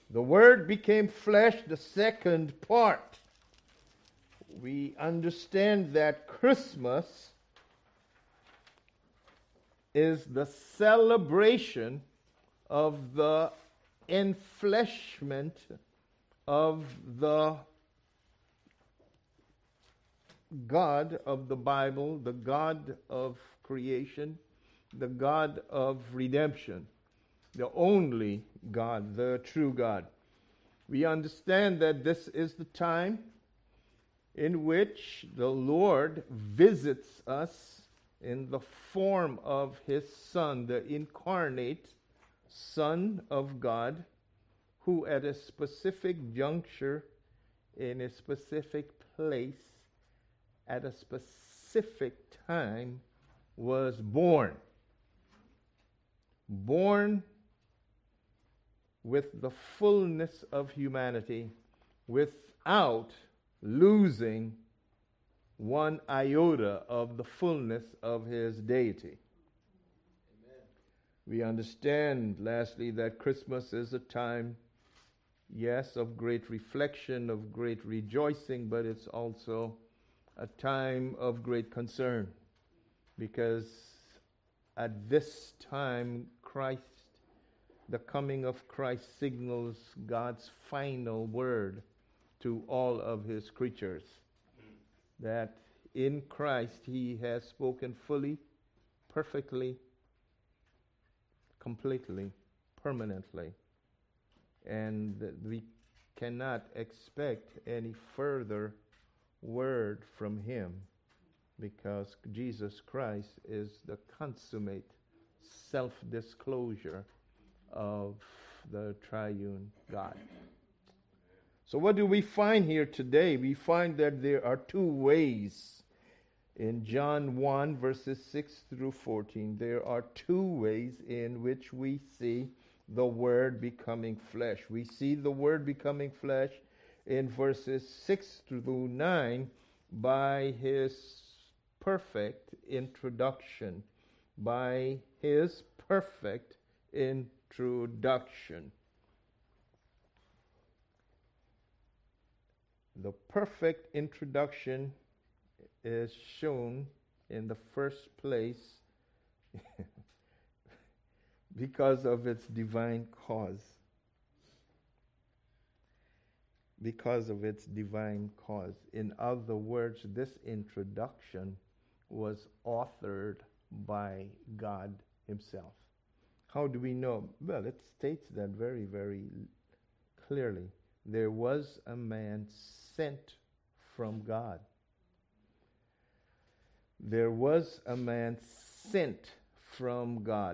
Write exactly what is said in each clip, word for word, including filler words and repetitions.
The Word became flesh, the second part. We understand that Christmas is the celebration of the enfleshment of the God of the Bible, the God of creation, the God of redemption, the only God, the true God. We understand that this is the time in which the Lord visits us in the form of His Son, the incarnate Son of God, who at a specific juncture, in a specific place, at a specific time, was born. Born with the fullness of humanity, without losing one iota of the fullness of His deity. Amen. We understand, lastly, that Christmas is a time, yes, of great reflection, of great rejoicing, but it's also a time of great concern, because at this time, Christ, the coming of Christ signals God's final word to all of His creatures, that in Christ He has spoken fully, perfectly, completely, permanently, and that we cannot expect any further word from Him, because Jesus Christ is the consummate self-disclosure of the triune God. So what do we find here today? We find that there are two ways. In John one, verses six through fourteen, there are two ways in which we see the Word becoming flesh. We see the Word becoming flesh in verses six through nine by His perfect introduction. By His perfect introduction. The perfect introduction is shown in the first place because of its divine cause. Because of its divine cause. In other words, this introduction was authored by God Himself. How do we know? Well, it states that very, very clearly. There was a man sent from God. There was a man sent from God.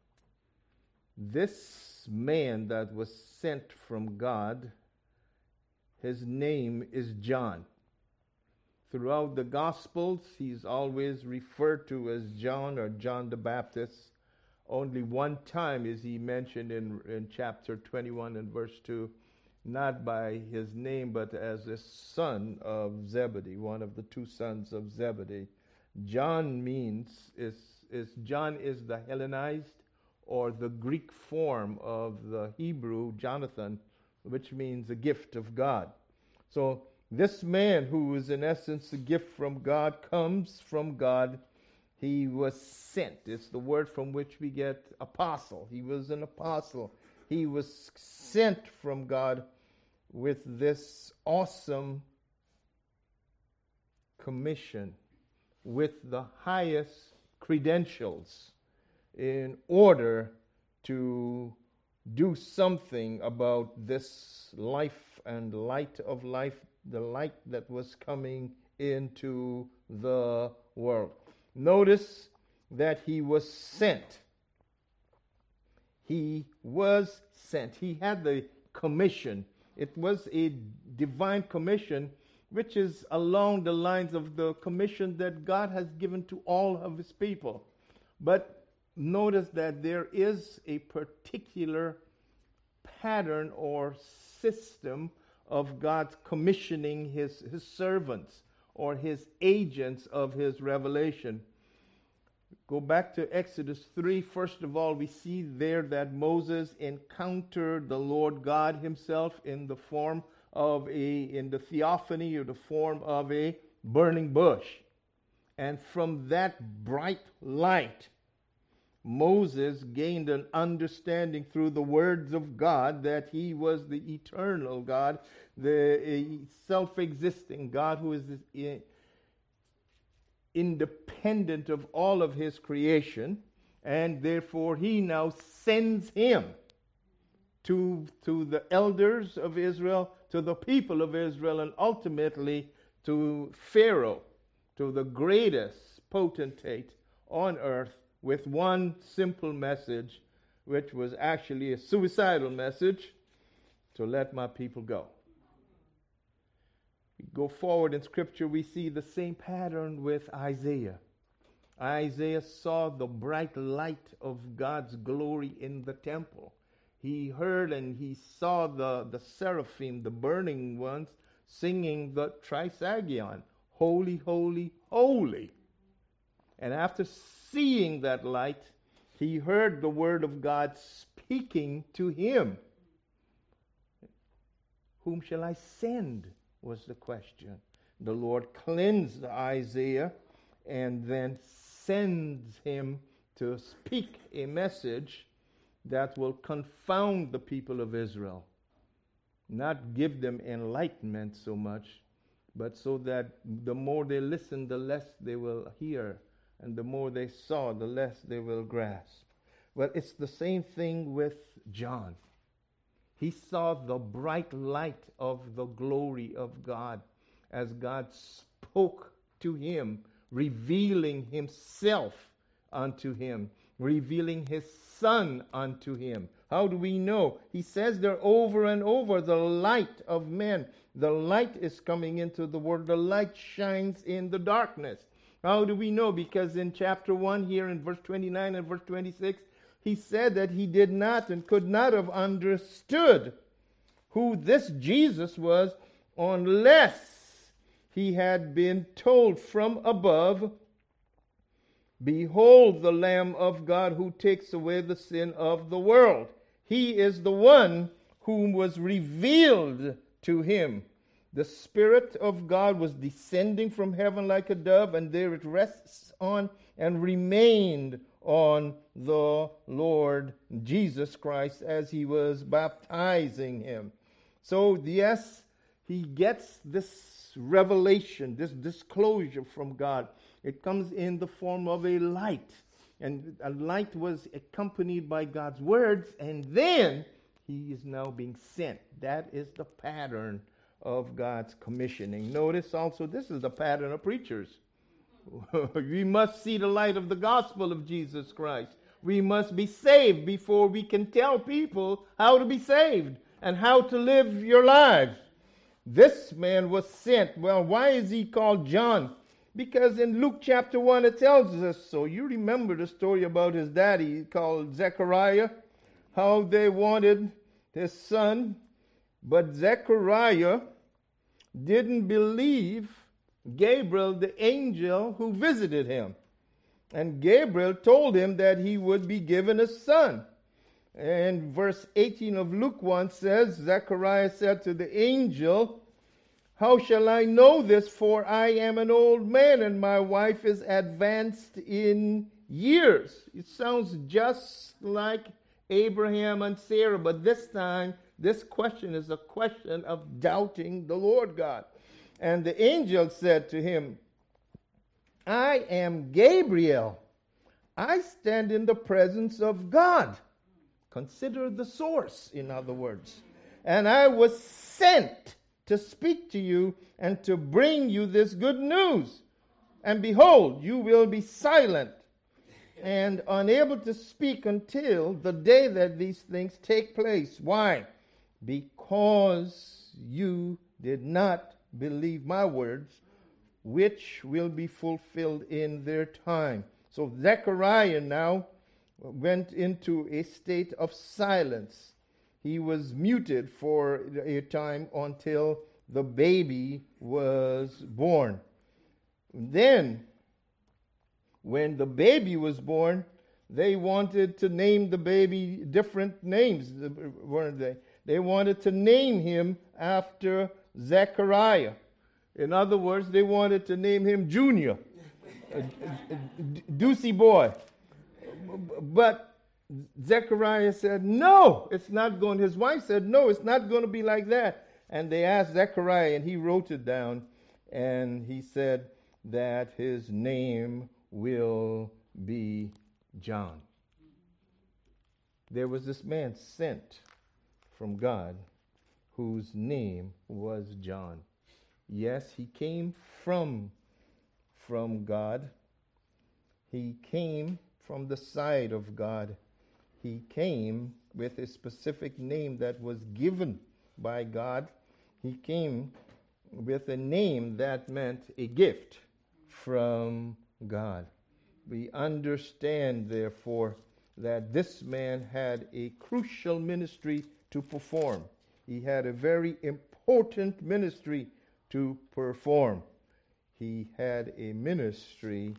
This man that was sent from God, his name is John. Throughout the Gospels, he's always referred to as John or John the Baptist. Only one time is he mentioned in, in chapter twenty-one and verse two, not by his name, but as a son of Zebedee, one of the two sons of Zebedee. John means, is, is John is the Hellenized or the Greek form of the Hebrew Jonathan, which means a gift of God. So this man, who is in essence a gift from God, comes from God. He was sent. It's the word from which we get apostle. He was an apostle. He was sent from God with this awesome commission, with the highest credentials, in order to do something about this life and light of life, the light that was coming into the world. Notice that he was sent. He was sent. He had the commission. It was a divine commission, which is along the lines of the commission that God has given to all of His people. But notice that there is a particular pattern or system of God's commissioning his, his servants or His agents of His revelation. Go back to Exodus three. First of all, we see there that Moses encountered the Lord God himself in the form of a, in the theophany or the form of a burning bush. And from that bright light, Moses gained an understanding through the words of God that he was the eternal God, the self-existing God who is independent of all of his creation, and therefore he now sends him to, to the elders of Israel, to the people of Israel, and ultimately to Pharaoh, to the greatest potentate on earth, with one simple message, which was actually a suicidal message: to let my people go. We go forward in Scripture, we see the same pattern with Isaiah. Isaiah saw the bright light of God's glory in the temple. He heard and he saw the, the seraphim, the burning ones, singing the Trisagion, holy, holy, holy. And after seeing that light, he heard the word of God speaking to him. Whom shall I send? Was the question. The Lord cleansed Isaiah and then sends him to speak a message that will confound the people of Israel. Not give them enlightenment so much, but so that the more they listen, the less they will hear. And the more they saw, the less they will grasp. But it's the same thing with John. He saw the bright light of the glory of God as God spoke to him, revealing himself unto him, revealing his Son unto him. How do we know? He says there over and over, the light of men. The light is coming into the world. The light shines in the darkness. How do we know? Because in chapter one here in verse twenty-nine and verse twenty-six, he said that he did not and could not have understood who this Jesus was unless he had been told from above, behold the Lamb of God who takes away the sin of the world. He is the one whom was revealed to him. The Spirit of God was descending from heaven like a dove, and there it rests on and remained on the Lord Jesus Christ as he was baptizing him. So, yes, he gets this revelation, this disclosure from God. It comes in the form of a light. And a light was accompanied by God's words, and then he is now being sent. That is the pattern of God's commissioning. Notice also, this is the pattern of preachers. We must see the light of the gospel of Jesus Christ. We must be saved before we can tell people how to be saved and how to live your lives. This man was sent. Well, why is he called John? Because in Luke chapter one it tells us so. You remember the story about his daddy called Zechariah, how they wanted his son, but Zechariah didn't believe Gabriel, the angel who visited him. And Gabriel told him that he would be given a son. And verse eighteen of Luke one says, Zechariah said to the angel, how shall I know this? For I am an old man and my wife is advanced in years. It sounds just like Abraham and Sarah, but this time, this question is a question of doubting the Lord God. And the angel said to him, I am Gabriel. I stand in the presence of God. Consider the source, in other words. And I was sent to speak to you and to bring you this good news. And behold, you will be silent and unable to speak until the day that these things take place. Why? Because you did not believe my words, which will be fulfilled in their time. So Zechariah now went into a state of silence. He was muted for a time until the baby was born. Then when the baby was born, they wanted to name the baby different names, weren't they? They wanted to name him after Zechariah. In other words, they wanted to name him Junior, Deucey boy. But Zechariah said, no, it's not going. His wife said, no, it's not going to be like that. And they asked Zechariah, and he wrote it down, and he said that his name will be John. There was this man sent from God whose name was John. Yes, he came from, from God. He came from the side of God. He came with a specific name that was given by God. He came with a name that meant a gift from God. We understand, therefore, that this man had a crucial ministry to perform. He had a very important ministry to perform. He had a ministry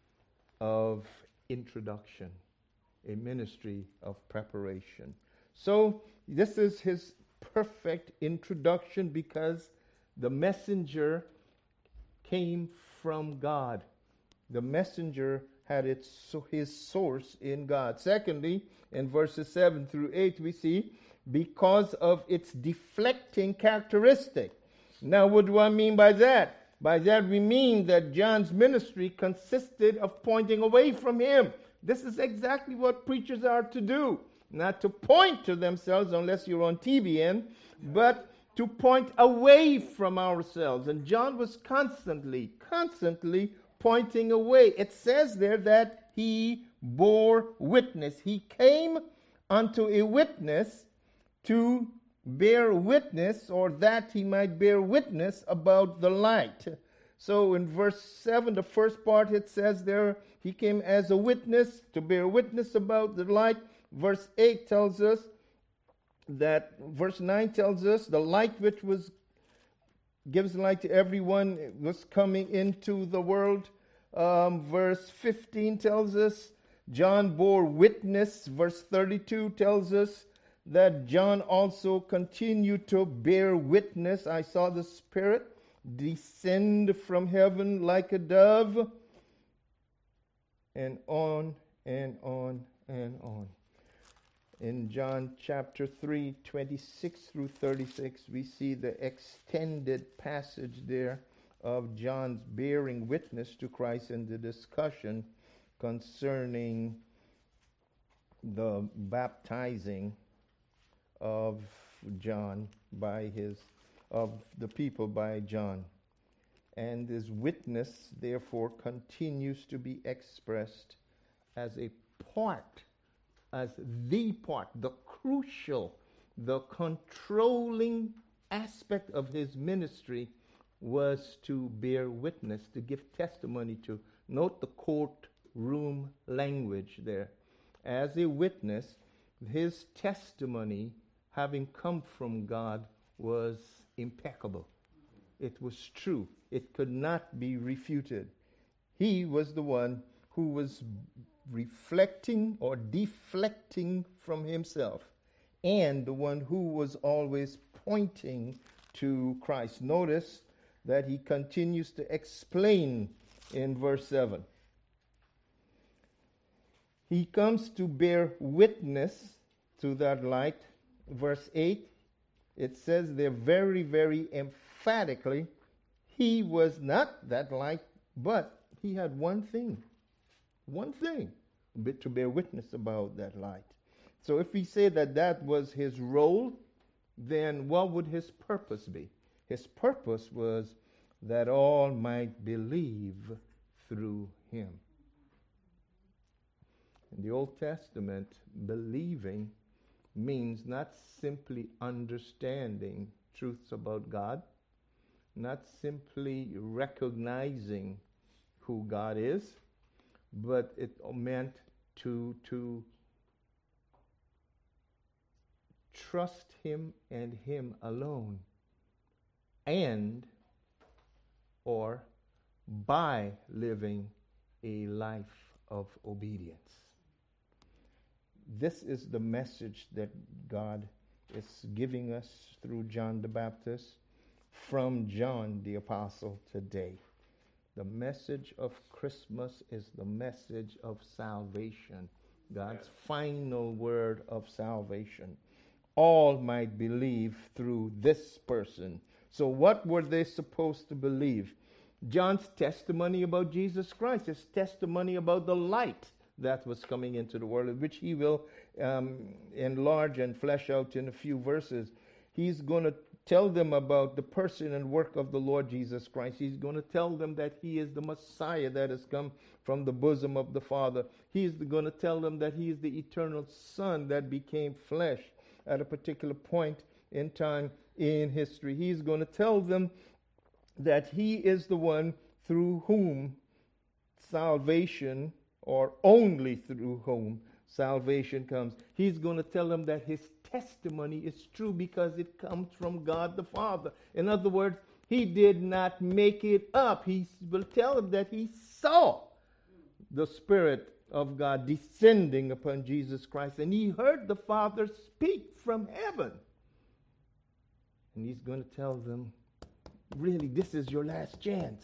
of introduction, a ministry of preparation. So this is his perfect introduction because the messenger came from God. The messenger had its his source in God. Secondly, in verses seven through eight, we see because of its deflecting characteristic. Now, what do I mean by that? By that we mean that John's ministry consisted of pointing away from him. This is exactly what preachers are to do. Not to point to themselves unless you're on T B N, but to point away from ourselves. And John was constantly, constantly pointing away. It says there that he bore witness. He came unto a witness to bear witness, or that he might bear witness about the light. So in verse seven, the first part, it says there, he came as a witness to bear witness about the light. Verse eight tells us that, verse nine tells us the light which was gives light to everyone was coming into the world. Um, verse fifteen tells us John bore witness. Verse thirty-two tells us that John also continued to bear witness. I saw the Spirit descend from heaven like a dove, and on and on and on. In John chapter three, twenty-six through thirty-six, we see the extended passage there of John's bearing witness to Christ and the discussion concerning the baptizing of John by his, of the people by John. And his witness, therefore, continues to be expressed as a part, as the part, the crucial, the controlling aspect of his ministry was to bear witness, to give testimony to. Note the courtroom language there. As a witness, his testimony, having come from God, was impeccable. It was true. It could not be refuted. He was the one who was reflecting or deflecting from himself, and the one who was always pointing to Christ. Notice that he continues to explain in verse seven. He comes to bear witness to that light. Verse eight, it says there very, very emphatically, he was not that light, but he had one thing, one thing to bear witness about that light. So if we say that that was his role, then what would his purpose be? His purpose was that all might believe through him. In the Old Testament, believing means not simply understanding truths about God, not simply recognizing who God is, but it meant to, to trust him and him alone, and or by living a life of obedience. This is the message that God is giving us through John the Baptist from John the Apostle today. The message of Christmas is the message of salvation, God's yes. final word of salvation. All might believe through this person. So what were they supposed to believe? John's testimony about Jesus Christ, his testimony about the light that was coming into the world, which he will um, enlarge and flesh out in a few verses. He's going to tell them about the person and work of the Lord Jesus Christ. He's going to tell them that he is the Messiah that has come from the bosom of the Father. He's going to tell them that he is the eternal Son that became flesh at a particular point in time in history. He's going to tell them that he is the one through whom salvation, or only through whom salvation comes. He's going to tell them that his testimony is true because it comes from God the Father. In other words, he did not make it up. He will tell them that he saw the Spirit of God descending upon Jesus Christ, and he heard the Father speak from heaven. And he's going to tell them, really, this is your last chance.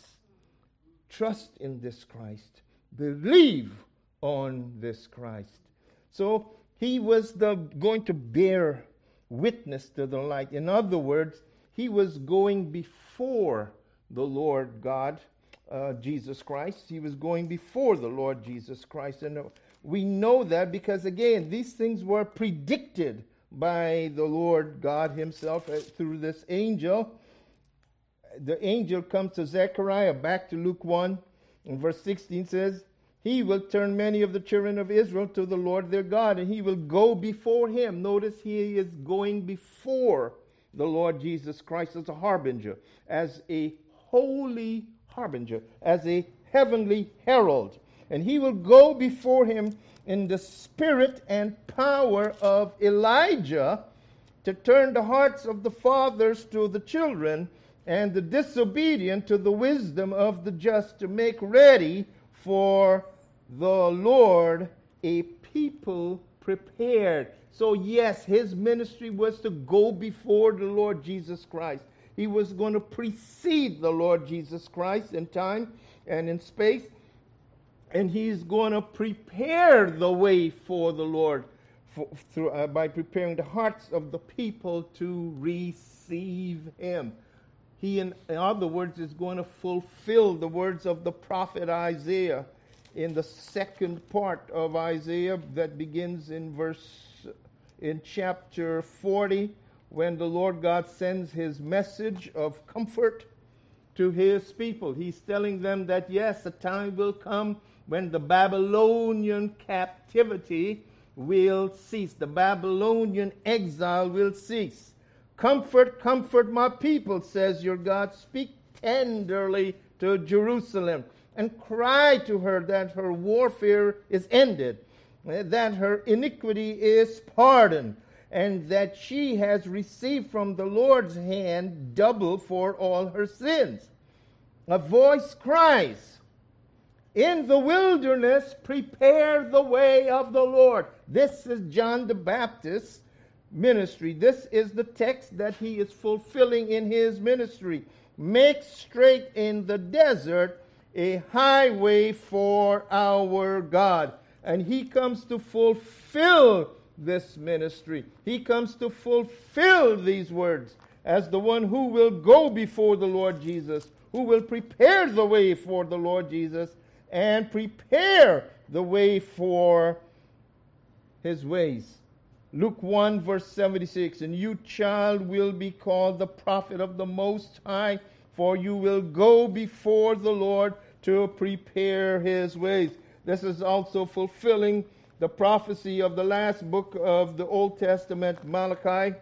Trust in this Christ. Believe on this Christ. So he was the going to bear witness to the light. In other words, he was going before the Lord God, uh, Jesus Christ. He was going before the Lord Jesus Christ. And we know that because, again, these things were predicted by the Lord God himself uh, through this angel. The angel comes to Zechariah, back to Luke one, and verse sixteen says, he will turn many of the children of Israel to the Lord their God, and he will go before him. Notice he is going before the Lord Jesus Christ as a harbinger, as a holy harbinger, as a heavenly herald. And he will go before him in the spirit and power of Elijah to turn the hearts of the fathers to the children and the disobedient to the wisdom of the just, to make ready for the Lord a people prepared. So yes, his ministry was to go before the Lord Jesus Christ. He was going to precede the Lord Jesus Christ in time and in space. And he's going to prepare the way for the Lord for, through, uh, by preparing the hearts of the people to receive him. He, in, in other words, is going to fulfill the words of the prophet Isaiah in the second part of Isaiah that begins in verse, in chapter forty, when the Lord God sends his message of comfort to his people. He's telling them that, yes, a time will come when the Babylonian captivity will cease. The Babylonian exile will cease. Comfort, comfort my people, says your God. Speak tenderly to Jerusalem and cry to her that her warfare is ended, that her iniquity is pardoned, and that she has received from the Lord's hand double for all her sins. A voice cries, in the wilderness, prepare the way of the Lord. This is John the Baptist's ministry. This is the text that he is fulfilling in his ministry. Make straight in the desert a highway for our God. And he comes to fulfill this ministry. He comes to fulfill these words as the one who will go before the Lord Jesus, who will prepare the way for the Lord Jesus and prepare the way for his ways. Luke one, verse seventy-six, and you, child, will be called the prophet of the Most High, for you will go before the Lord to prepare his ways. This is also fulfilling the prophecy of the last book of the Old Testament, Malachi.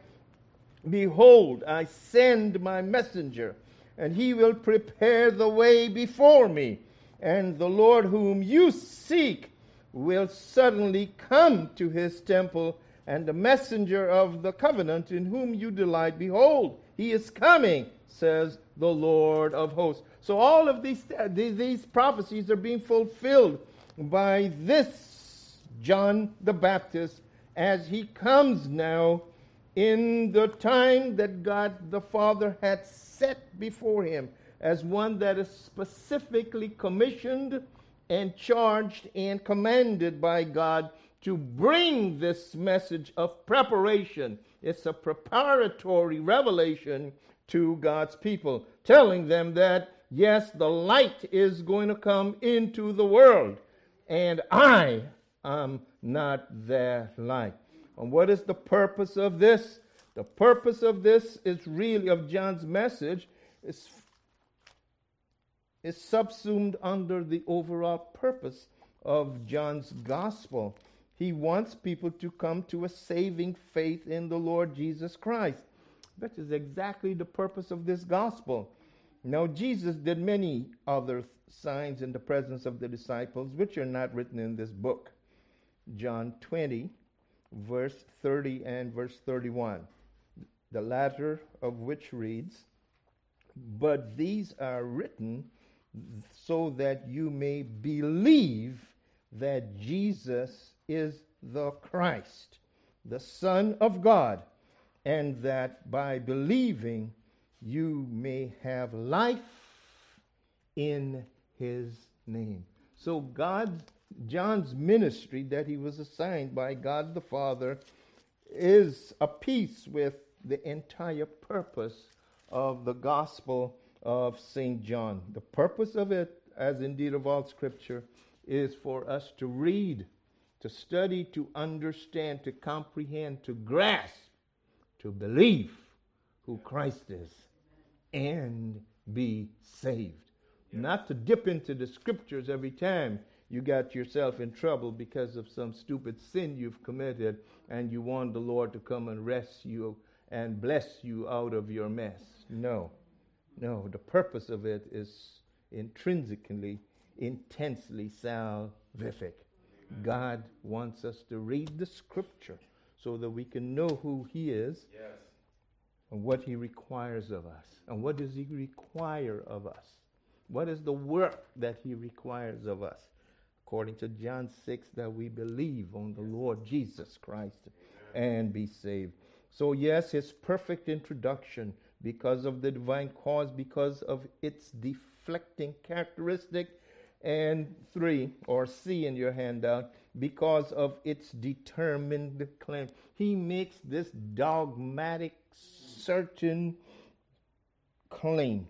Behold, I send my messenger, and he will prepare the way before me. And the Lord whom you seek will suddenly come to his temple, and the messenger of the covenant in whom you delight, behold, He is coming, says the Lord of hosts. So all of these, these prophecies are being fulfilled by this John the Baptist as he comes now in the time that God the Father had set before him, as one that is specifically commissioned and charged and commanded by God to bring this message of preparation. It's a preparatory revelation to God's people, telling them that, yes, the light is going to come into the world, and I am not that light. And what is the purpose of this? The purpose of this is really, of John's message, is, is subsumed under the overall purpose of John's gospel. He wants people to come to a saving faith in the Lord Jesus Christ. That is exactly the purpose of this gospel. Now, Jesus did many other signs in the presence of the disciples, which are not written in this book. John twenty, verse thirty and verse thirty-one. The latter of which reads, "But these are written so that you may believe that Jesus is the Christ, the Son of God, and that by believing you may have life in his name." So God, John's ministry that he was assigned by God the Father is a piece with the entire purpose of the gospel of Saint John. The purpose of it, as indeed of all scripture, is for us to read, to study, to understand, to comprehend, to grasp, to believe who Christ is, and be saved. Yeah. Not to dip into the scriptures every time you got yourself in trouble because of some stupid sin you've committed, and you want the Lord to come and rescue you and bless you out of your mess. No. No, the purpose of it is intrinsically, intensely salvific. God wants us to read the scripture so that we can know who he is, yes, and what he requires of us. And what does he require of us? What is the work that he requires of us? According to John six, that we believe on the Lord Jesus Christ and be saved. So yes, his perfect introduction, because of the divine cause, because of its deflecting characteristic, and three, or C in your handout, because of its determined claim. He makes this dogmatic, certain claim.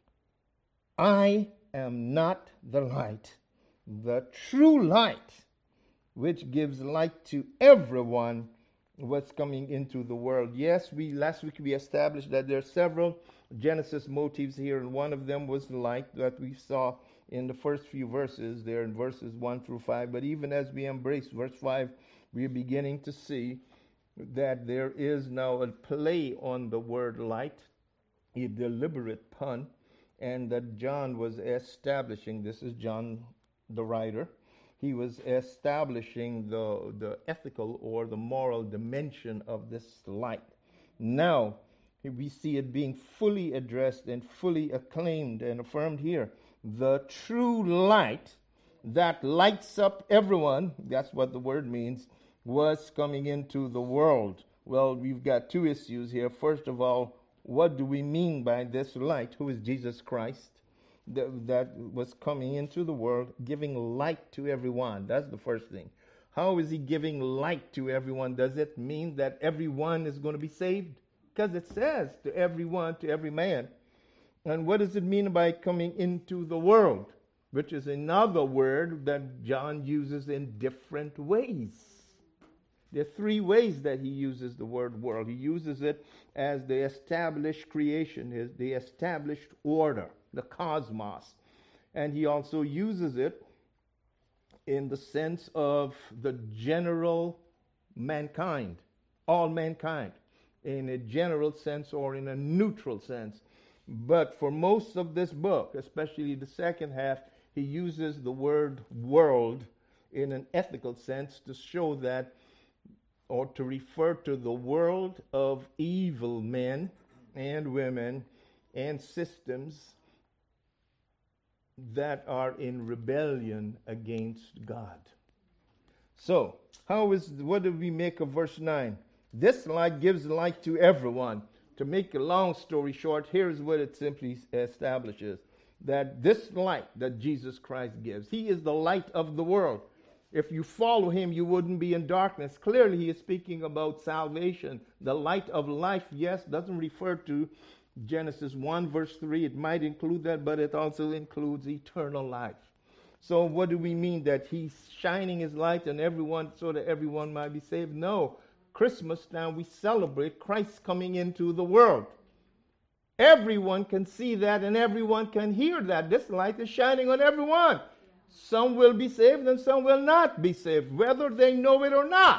I am not the light, the true light, which gives light to everyone what's coming into the world. Yes, we last week we established that there are several Genesis motifs here, and one of them was light that we saw in the first few verses there in verses one through five. But even as we embrace verse five, we are beginning to see that there is now a play on the word light, a deliberate pun, and that John was establishing, this is John the writer, he was establishing the, the ethical or the moral dimension of this light. Now, we see it being fully addressed and fully acclaimed and affirmed here. The true light that lights up everyone, that's what the word means, was coming into the world. Well, we've got two issues here. First of all, what do we mean by this light? Who is Jesus Christ? That, that was coming into the world, giving light to everyone. That's the first thing. How is he giving light to everyone? Does it mean that everyone is going to be saved? Because it says to everyone, to every man. And what does it mean by coming into the world? Which is another word that John uses in different ways. There are three ways that he uses the word world. He uses it as the established creation, the established order, the cosmos. And he also uses it in the sense of the general mankind, all mankind, in a general sense or in a neutral sense. But for most of this book, especially the second half, he uses the word world in an ethical sense to show that, or to refer to the world of evil men and women and systems that are in rebellion against God. So, how is what do we make of verse nine? This light gives light to everyone. To make a long story short, here's what it simply establishes. That this light that Jesus Christ gives, he is the light of the world. If you follow him, you wouldn't be in darkness. Clearly, he is speaking about salvation. The light of life, yes, doesn't refer to Genesis one, verse three. It might include that, but it also includes eternal life. So what do we mean? That he's shining his light and everyone, so that everyone might be saved? No. Christmas now we celebrate Christ coming into the world. Everyone can see that and everyone can hear that. This light is shining on everyone. Some will be saved and some will not be saved, whether they know it or not.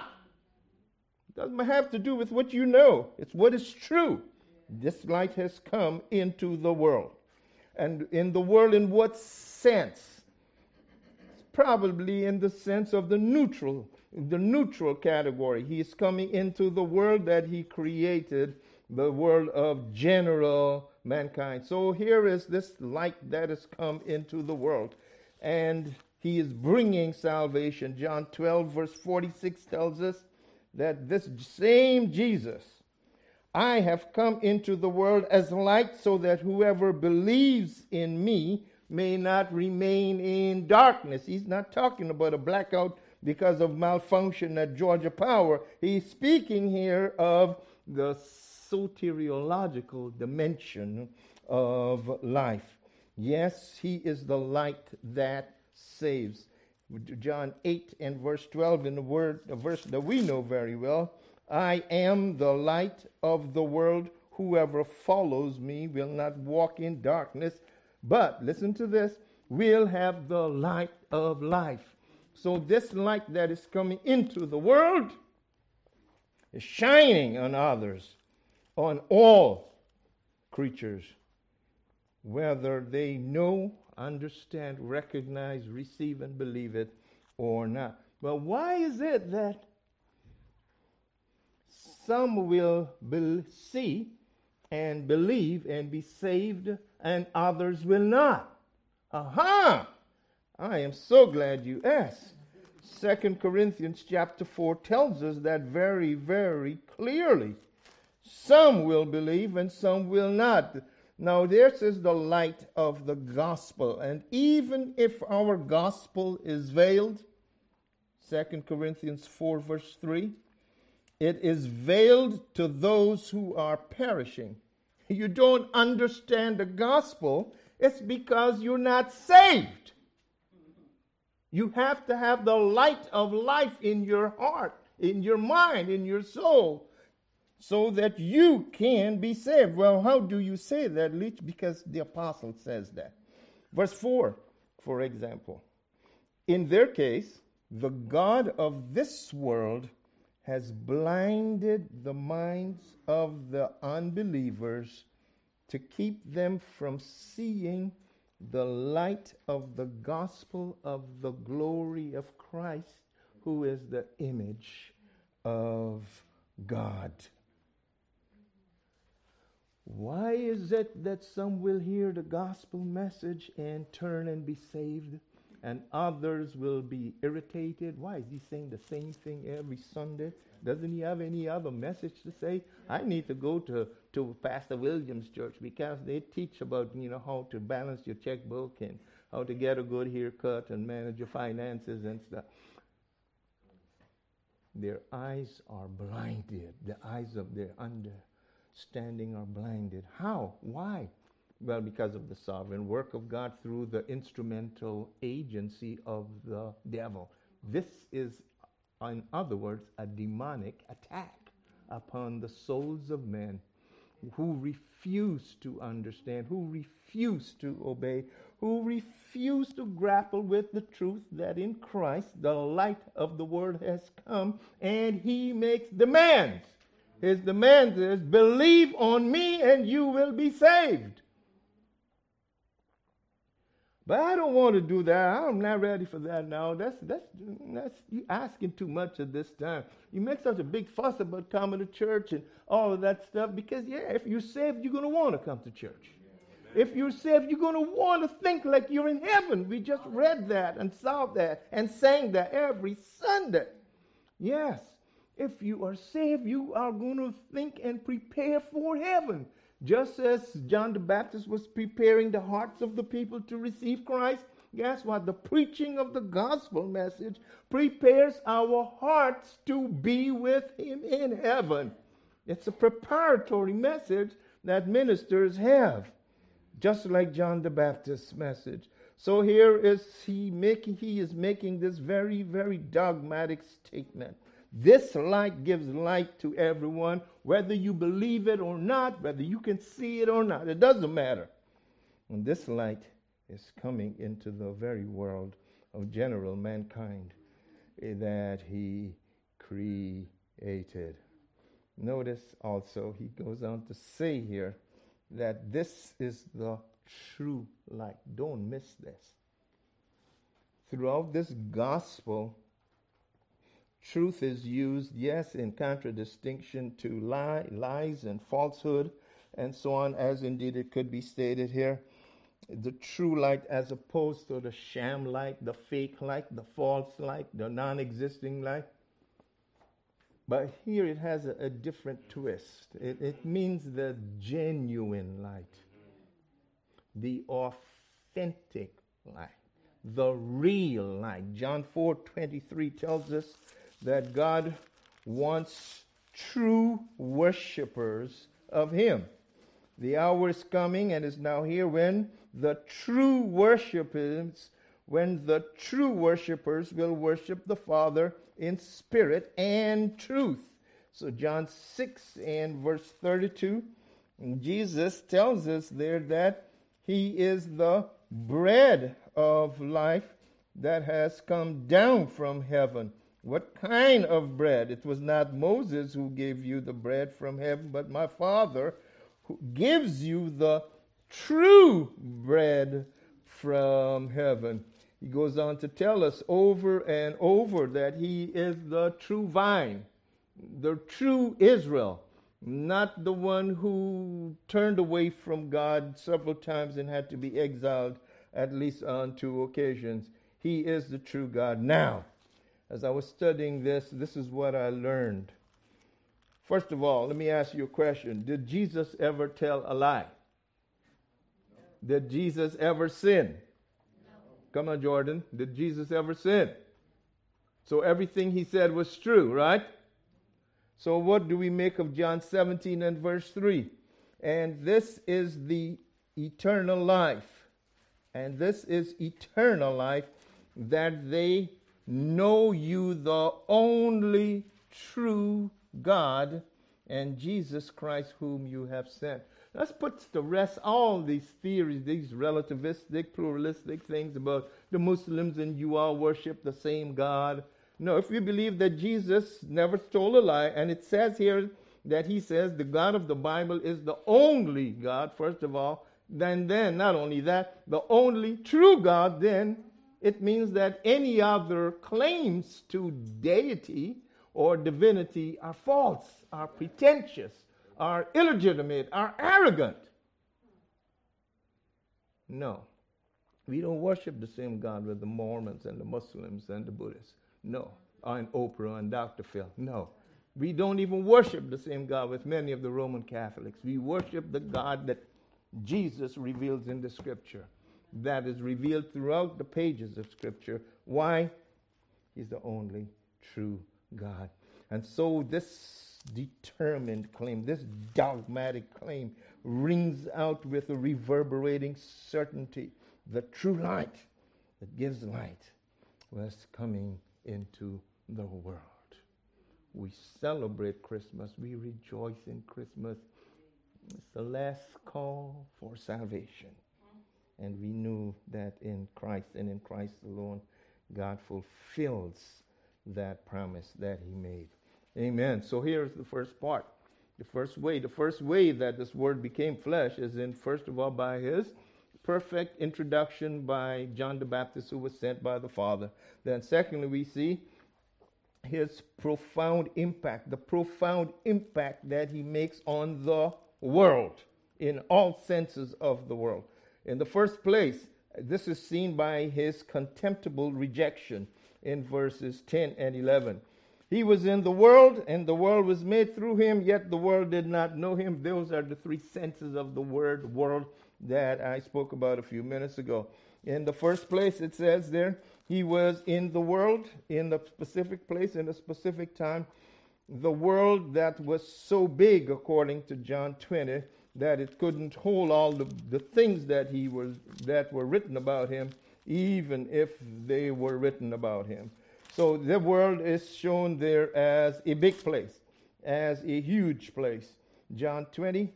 It doesn't have to do with what you know. It's what is true. This light has come into the world. And in the world, in what sense? Probably in the sense of the neutral, the neutral category. He is coming into the world that he created, the world of general mankind. So here is this light that has come into the world. And he is bringing salvation. John twelve, verse forty-six tells us that this same Jesus, I have come into the world as light so that whoever believes in me may not remain in darkness. He's not talking about a blackout because of malfunction at Georgia Power. He's speaking here of the soteriological dimension of life. Yes, he is the light that saves. John eight and verse twelve, in the word, a verse that we know very well, I am the light of the world. Whoever follows me will not walk in darkness, but, listen to this, will have the light of life. So this light that is coming into the world is shining on others, on all creatures, whether they know, understand, recognize, receive, and believe it or not. But why is it that some will be, see and believe and be saved and others will not? Aha! I am so glad you asked. Second Corinthians chapter four tells us that very, very clearly. Some will believe and some will not. Now, this is the light of the gospel. And even if our gospel is veiled, Second Corinthians four, verse three, it is veiled to those who are perishing. You don't understand the gospel, it's because you're not saved. You have to have the light of life in your heart, in your mind, in your soul, so that you can be saved. Well, how do you say that, Leach? Because the apostle says that. Verse four, for example. In their case, the God of this world has blinded the minds of the unbelievers to keep them from seeing the light of the gospel of the glory of Christ, who is the image of God. Why is it that some will hear the gospel message and turn and be saved, and others will be irritated? Why is he saying the same thing every Sunday? Doesn't he have any other message to say? I need to go to, to Pastor Williams' church because they teach about, you know, how to balance your checkbook and how to get a good haircut and manage your finances and stuff. Their eyes are blinded. The eyes of their understanding are blinded. How? Why? Well, because of the sovereign work of God through the instrumental agency of the devil. This is, in other words, a demonic attack upon the souls of men who refuse to understand, who refuse to obey, who refuse to grapple with the truth that in Christ the light of the world has come, and he makes demands. His demand is, believe on me and you will be saved. But I don't want to do that. I'm not ready for that now. That's that's that's you asking too much at this time. You make such a big fuss about coming to church and all of that stuff because yeah, if you're saved, you're going to want to come to church. If you're saved, you're going to want to think like you're in heaven. We just read that and saw that and sang that every Sunday. Yes, if you are saved, you are going to think and prepare for heaven. Just as John the Baptist was preparing the hearts of the people to receive Christ, guess what? The preaching of the gospel message prepares our hearts to be with him in heaven. It's a preparatory message that ministers have, just like John the Baptist's message. So here is he making, he is making this very, very dogmatic statement. This light gives light to everyone, whether you believe it or not, whether you can see it or not. It doesn't matter. And this light is coming into the very world of general mankind that he created. Notice also he goes on to say here that this is the true light. Don't miss this. Throughout this gospel, truth is used, yes, in contradistinction to lie, lies and falsehood, and so on, as indeed it could be stated here. The true light as opposed to the sham light, the fake light, the false light, the non-existing light. But here it has a, a different twist. It, it means the genuine light, the authentic light, the real light. John four twenty-three tells us that God wants true worshipers of him. The hour is coming and is now here when the true worshipers, when the true worshipers will worship the Father in spirit and truth. So John six and verse thirty-two, Jesus tells us there that he is the bread of life that has come down from heaven. What kind of bread? It was not Moses who gave you the bread from heaven, but my Father who gives you the true bread from heaven. He goes on to tell us over and over that he is the true vine, the true Israel, not the one who turned away from God several times and had to be exiled at least on two occasions. He is the true God. Now, as I was studying this, this is what I learned. First of all, let me ask you a question. Did Jesus ever tell a lie? No. Did Jesus ever sin? No. Come on, Jordan. Did Jesus ever sin? So everything he said was true, right? So what do we make of John seventeen and verse three? And this is the eternal life. And this is eternal life, that they know you, the only true God, and Jesus Christ whom you have sent. Let's put to rest all these theories, these relativistic, pluralistic things about the Muslims and you all worship the same God. No, if you believe that Jesus never told a lie, and it says here that he says the God of the Bible is the only God, first of all, then, then not only that, the only true God, then it means that any other claims to deity or divinity are false, are pretentious, are illegitimate, are arrogant. No. We don't worship the same God with the Mormons and the Muslims and the Buddhists. No. And Oprah and Doctor Phil. No. We don't even worship the same God with many of the Roman Catholics. We worship the God that Jesus reveals in the Scripture, that is revealed throughout the pages of Scripture. Why? He's the only true God. And so this determined claim, this dogmatic claim, rings out with a reverberating certainty. The true light that gives light was coming into the world. We celebrate Christmas. We rejoice in Christmas. It's the last call for salvation. And we knew that in Christ and in Christ alone, God fulfills that promise that he made. Amen. So here's the first part. The first way, the first way that this word became flesh is in, first of all, by his perfect introduction by John the Baptist, who was sent by the Father. Then secondly, we see his profound impact, the profound impact that he makes on the world, in all senses of the world. In the first place, this is seen by his contemptible rejection in verses ten and eleven. He was in the world, and the world was made through him, yet the world did not know him. Those are the three senses of the word world that I spoke about a few minutes ago. In the first place, it says there, he was in the world, in the specific place, in a specific time. The world that was so big, according to John twenty, that it couldn't hold all the, the things that he was that were written about him, even if they were written about him. So the world is shown there as a big place, as a huge place. John twenty,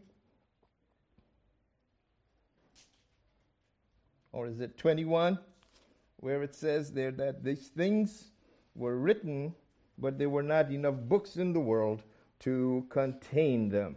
or is it twenty-one, where it says there that these things were written, but there were not enough books in the world to contain them.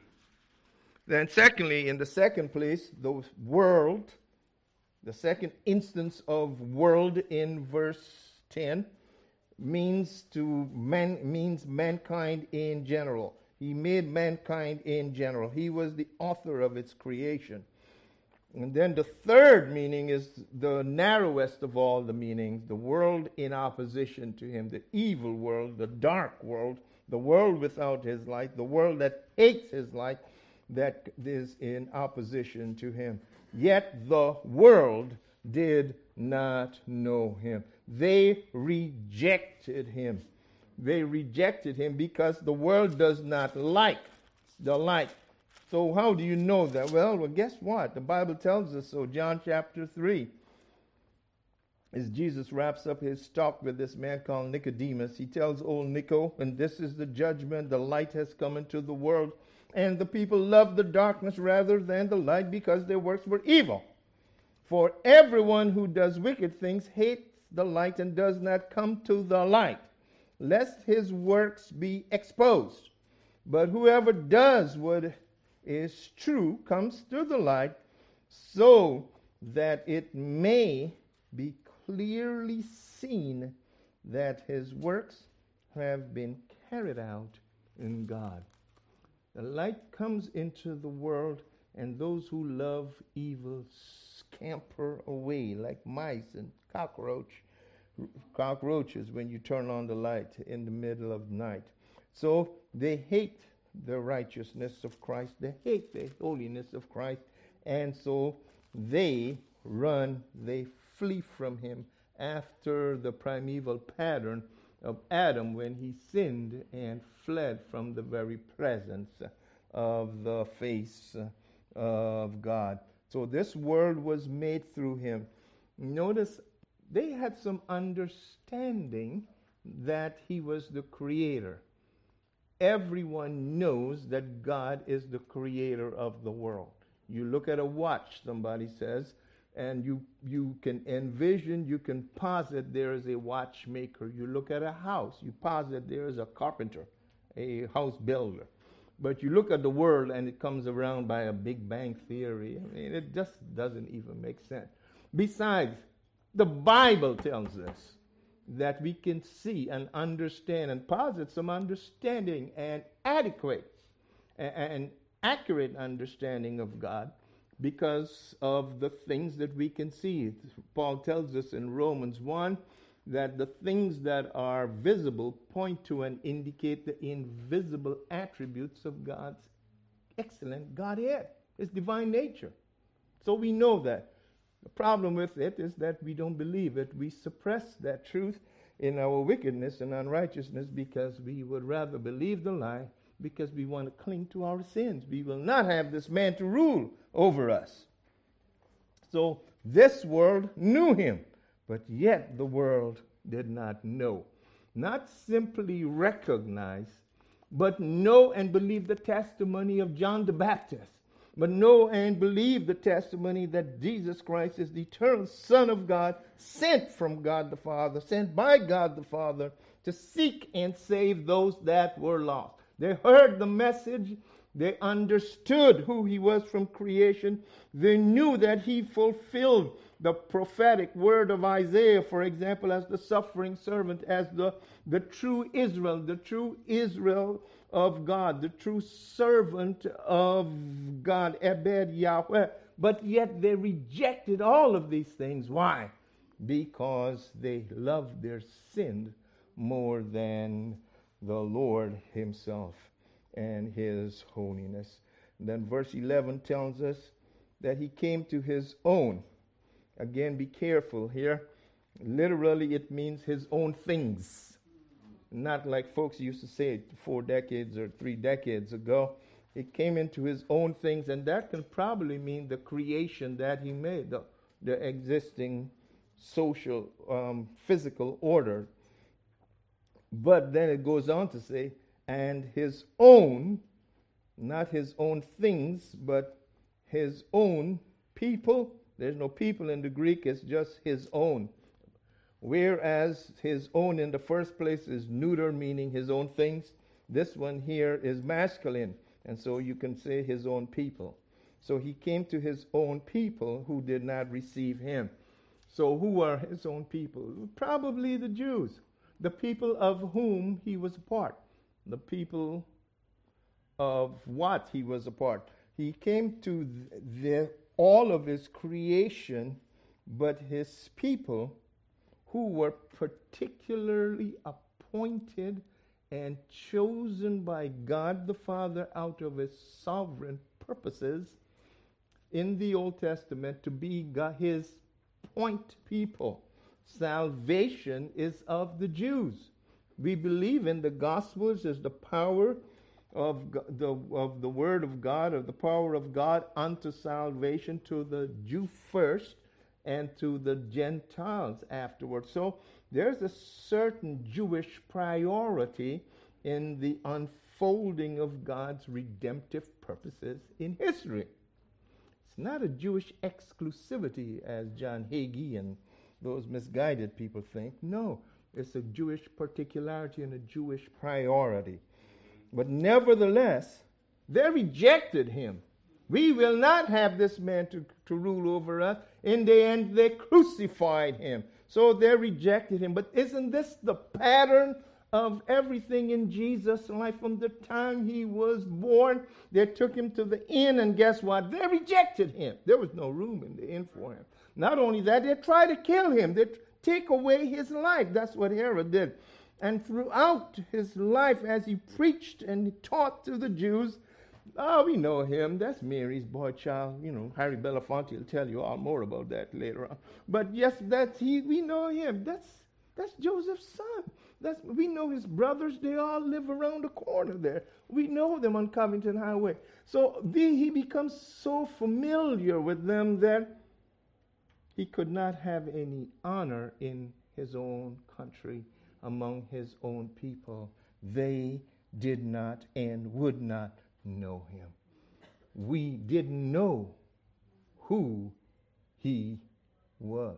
Then secondly, in the second place, the world, the second instance of world in verse ten, means to man means mankind in general. He made mankind in general. He was the author of its creation. And then the third meaning is the narrowest of all the meanings, the world in opposition to him, the evil world, the dark world, the world without his light, the world that hates his light, that is in opposition to him. Yet the world did not know him. They rejected him. They rejected him because the world does not like the light. So how do you know that? Well, well, guess what? The Bible tells us so. John chapter three. As Jesus wraps up his talk with this man called Nicodemus, he tells old Nico, and this is the judgment, the light has come into the world, and the people love the darkness rather than the light because their works were evil. For everyone who does wicked things hates the light and does not come to the light, lest his works be exposed. But whoever does what is true comes to the light, so that it may be clearly seen that his works have been carried out in God. The light comes into the world, and those who love evil scamper away like mice and cockroach, cockroaches when you turn on the light in the middle of the night. So they hate the righteousness of Christ. They hate the holiness of Christ. And so they run, they flee from him after the primeval pattern of Adam when he sinned and fled from the very presence of the face of God. So this world was made through him. Notice they had some understanding that he was the creator. Everyone knows that God is the creator of the world. You look at a watch, somebody says, and you you can envision, you can posit there is a watchmaker. You look at a house, you posit there is a carpenter, a house builder. But you look at the world and it comes around by a Big Bang theory. I mean, it just doesn't even make sense. Besides, the Bible tells us that we can see and understand and posit some understanding and adequate and accurate understanding of God because of the things that we can see. Paul tells us in Romans one that the things that are visible point to and indicate the invisible attributes of God's excellent Godhead, his divine nature. So we know that. The problem with it is that we don't believe it. We suppress that truth in our wickedness and unrighteousness because we would rather believe the lie because we want to cling to our sins. We will not have this man to rule over us. So this world knew him, but yet the world did not know. Not simply recognize, but know and believe the testimony of John the Baptist. But know and believe the testimony that Jesus Christ is the eternal Son of God, sent from God the Father, sent by God the Father to seek and save those that were lost. They heard the message They understood who he was from creation. They knew that he fulfilled the prophetic word of Isaiah, for example, as the suffering servant, as the, the true Israel, the true Israel of God, the true servant of God, Ebed Yahweh. But yet they rejected all of these things. Why? Because they loved their sin more than the Lord himself and his holiness. And then verse eleven tells us that he came to his own. Again, be careful here. Literally, it means his own things. Not like folks used to say four decades or three decades ago. It came into his own things, and that can probably mean the creation that he made, the, the existing social, um, physical order. But then it goes on to say, and his own, not his own things, but his own people. There's no people in the Greek, it's just his own. Whereas his own in the first place is neuter, meaning his own things. This one here is masculine, and so you can say his own people. So he came to his own people who did not receive him. So who are his own people? Probably the Jews, the people of whom he was a part, the people of what he was a part. He came to the, all of his creation, but his people who were particularly appointed and chosen by God the Father out of his sovereign purposes in the Old Testament to be God, his point people. Salvation is of the Jews. We believe in the Gospels as the power of the, of the Word of God, of the power of God unto salvation to the Jew first and to the Gentiles afterwards. So there's a certain Jewish priority in the unfolding of God's redemptive purposes in history. It's not a Jewish exclusivity as John Hagee and those misguided people think. No, it's a Jewish particularity and a Jewish priority. But nevertheless, they rejected him. We will not have this man to, to rule over us. In the end, they crucified him. So they rejected him. But isn't this the pattern of everything in Jesus' life? From the time he was born, they took him to the inn, and guess what? They rejected him. There was no room in the inn for him. Not only that, they tried to kill him. They take away his life. That's what Herod did. And throughout his life, as he preached and he taught to the Jews, oh, we know him. That's Mary's boy child. You know, Harry Belafonte will tell you all more about that later on. But yes, that's he. We know him. That's that's Joseph's son. That's we know his brothers. They all live around the corner there. We know them on Covington Highway. So the, he becomes so familiar with them that he could not have any honor in his own country, among his own people. They did not and would not know him. We didn't know who he was.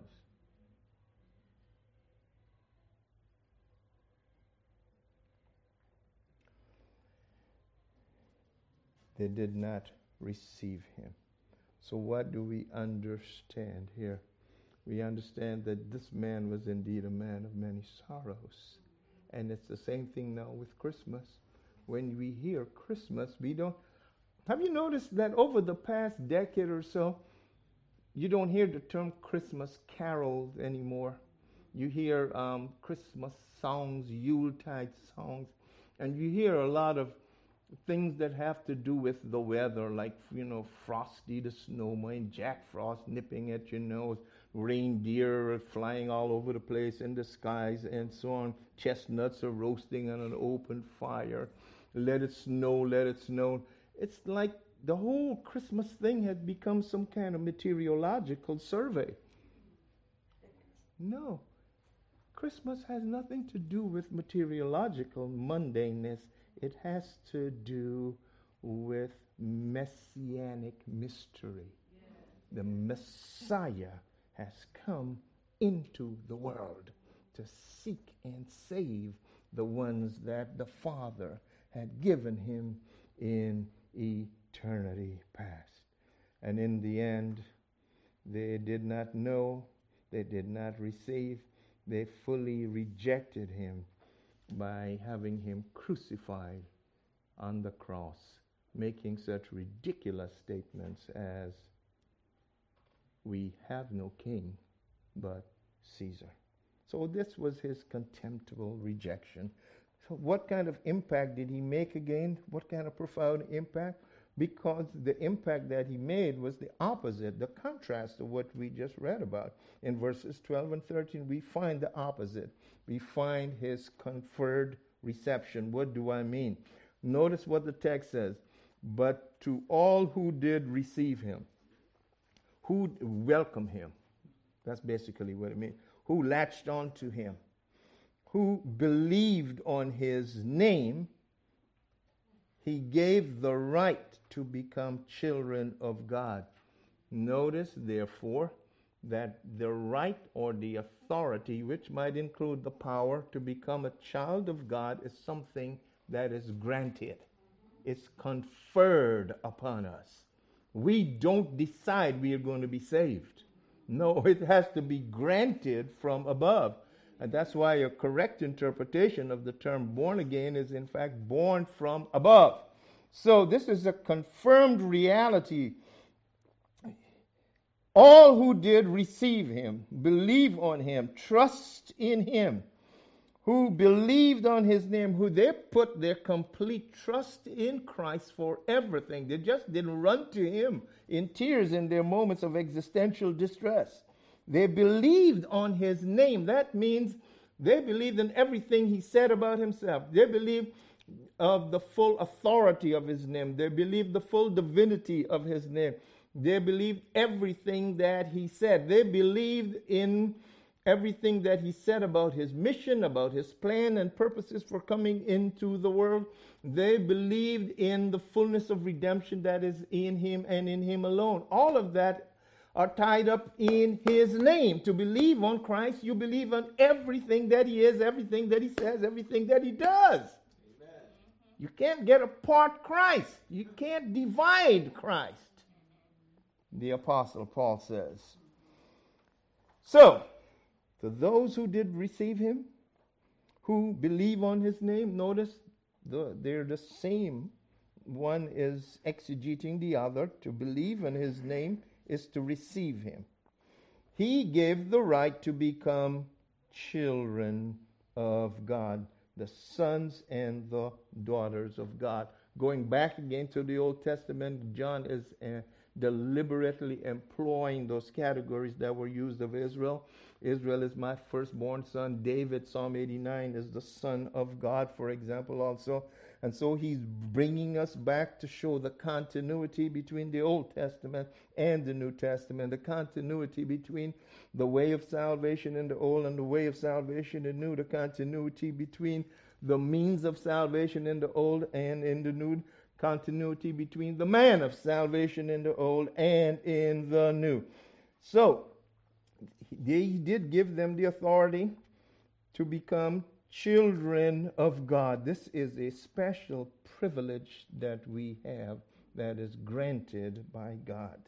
They did not receive him. So what do we understand here? We understand that this man was indeed a man of many sorrows. And it's the same thing now with Christmas. When we hear Christmas, we don't... Have you noticed that over the past decade or so, you don't hear the term Christmas carols anymore? You hear um, Christmas songs, Yuletide songs, and you hear a lot of things that have to do with the weather, like, you know, Frosty the Snowman, Jack Frost nipping at your nose, reindeer flying all over the place in the skies, and so on. Chestnuts are roasting on an open fire. Let it snow, let it snow. It's like the whole Christmas thing has become some kind of meteorological survey. No. Christmas has nothing to do with meteorological mundaneness. It has to do with messianic mystery. The Messiah has come into the world to seek and save the ones that the Father had given him in eternity past. And in the end, they did not know, they did not receive, they fully rejected him by having him crucified on the cross, making such ridiculous statements as, "We have no king but Caesar." So this was his contemptible rejection. So what kind of impact did he make again? What kind of profound impact? Because the impact that he made was the opposite, the contrast of what we just read about. In verses twelve and thirteen, we find the opposite. We find his conferred reception. What do I mean? Notice what the text says. But to all who did receive him, who welcomed him, that's basically what it means, who latched on to him, who believed on his name, he gave the right to become children of God. Notice, therefore, that the right or the authority, which might include the power to become a child of God, is something that is granted. It's conferred upon us. We don't decide we are going to be saved. No, it has to be granted from above. And that's why a correct interpretation of the term born again is in fact born from above. So this is a confirmed reality. All who did receive him, believe on him, trust in him, who believed on his name, who they put their complete trust in Christ for everything. They just didn't run to him in tears in their moments of existential distress. They believed on his name. That means they believed in everything he said about himself. They believed of the full authority of his name. They believed the full divinity of his name. They believed everything that he said. They believed in everything that he said about his mission, about his plan and purposes for coming into the world. They believed in the fullness of redemption that is in him and in him alone. All of that are tied up in his name. To believe on Christ, you believe on everything that he is, everything that he says, everything that he does. Amen. You can't get apart Christ. You can't divide Christ, the Apostle Paul says. So, to those who did receive him, who believe on his name, notice the, they're the same. One is exegeting the other. To believe in his name is to receive him. He gave the right to become children of God, the sons and the daughters of God. Going back again to the Old Testament, John is uh, deliberately employing those categories that were used of Israel. Israel is my firstborn son. David, Psalm eighty-nine, is the son of God, for example, also. And so he's bringing us back to show the continuity between the Old Testament and the New Testament, the continuity between the way of salvation in the Old and the way of salvation in the New, the continuity between the means of salvation in the Old and in the New, continuity between the man of salvation in the Old and in the New. So, he did give them the authority to become children of God. This is a special privilege that we have that is granted by God.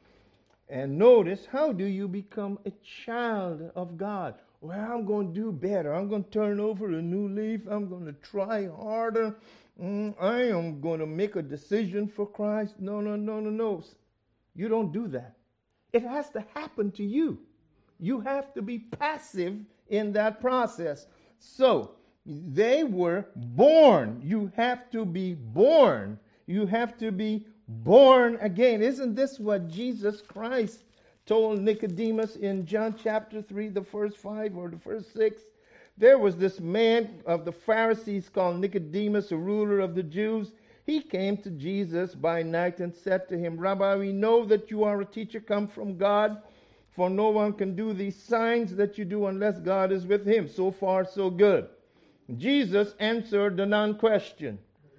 And notice, how do you become a child of God? Well, I'm going to do better. I'm going to turn over a new leaf. I'm going to try harder. Mm, I am going to make a decision for Christ. No, no, no, no, no. You don't do that. It has to happen to you. You have to be passive in that process. So, they were born. You have to be born. You have to be born again. Isn't this what Jesus Christ told Nicodemus in John chapter three, the first five or the first six? There was this man of the Pharisees called Nicodemus, a ruler of the Jews. He came to Jesus by night and said to him, Rabbi, we know that you are a teacher come from God, for no one can do these signs that you do unless God is with him. So far, so good. Jesus answered the non-question.